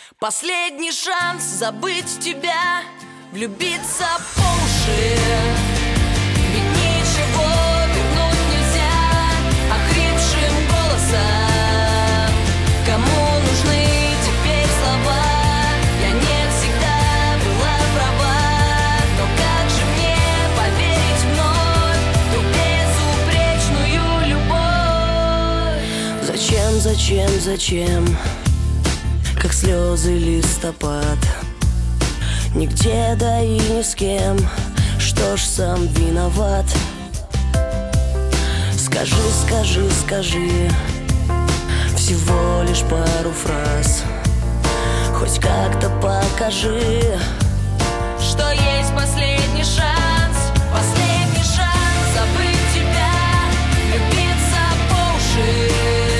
Последний шанс забыть тебя, влюбиться по уши. Ведь ничего вернуть нельзя охрипшим голосом. Кому нужны теперь слова? Я не всегда была права. Но как же мне поверить вновь в ту безупречную любовь? Зачем? Как слезы листопад, нигде, да и ни с кем. Что ж, сам виноват. Скажи всего лишь пару фраз. Хоть как-то покажи, что есть последний шанс. Последний шанс забыть тебя, влюбиться по уши.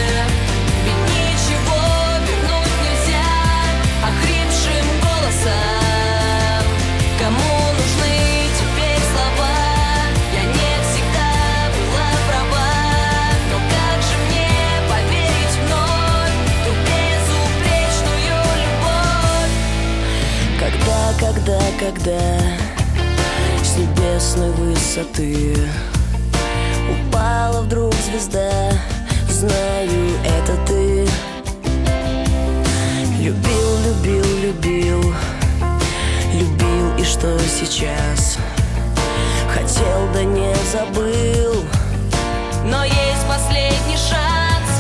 Кому нужны теперь слова? Я не всегда была права. Но как же мне поверить вновь в ту безупречную любовь? Когда с небесной высоты упала вдруг звезда, знаю, это ты. Любил, и что сейчас? Хотел, да не забыл. Но есть последний шанс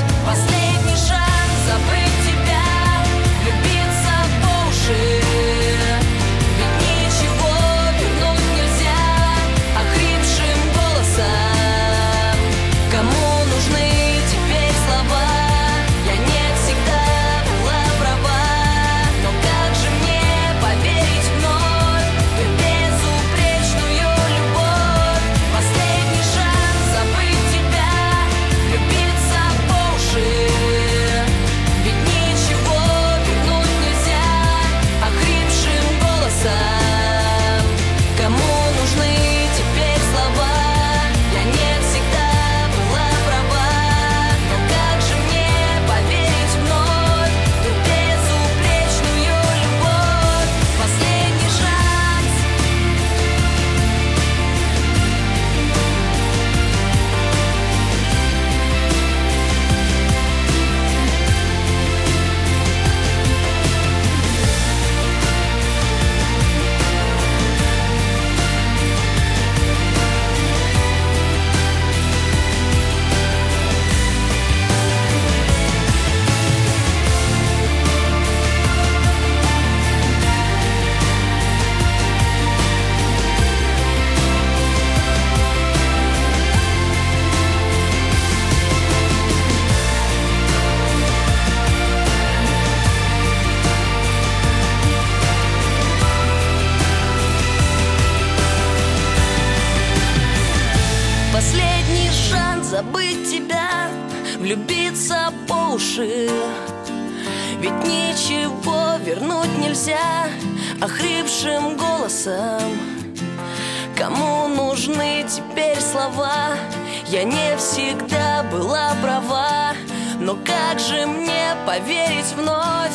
забыть тебя, влюбиться по уши. Ведь ничего вернуть нельзя охрипшим голосом. Кому нужны теперь слова? Я не всегда была права. Но как же мне поверить вновь в ту безупречную любовь? Последний шанс забыть тебя, влюбиться по уши. Ведь ничего вернуть нельзя охрипшим голосом. Кому нужны теперь слова? Я не всегда была права. Но как же мне поверить вновь в ту безупречную любовь? Последний шанс. Последний шанс забыть тебя, влюбиться по уши. Ведь ничего вернуть нельзя охрипшим голосом. Кому нужны теперь слова? Я не всегда была права. Но как же мне поверить вновь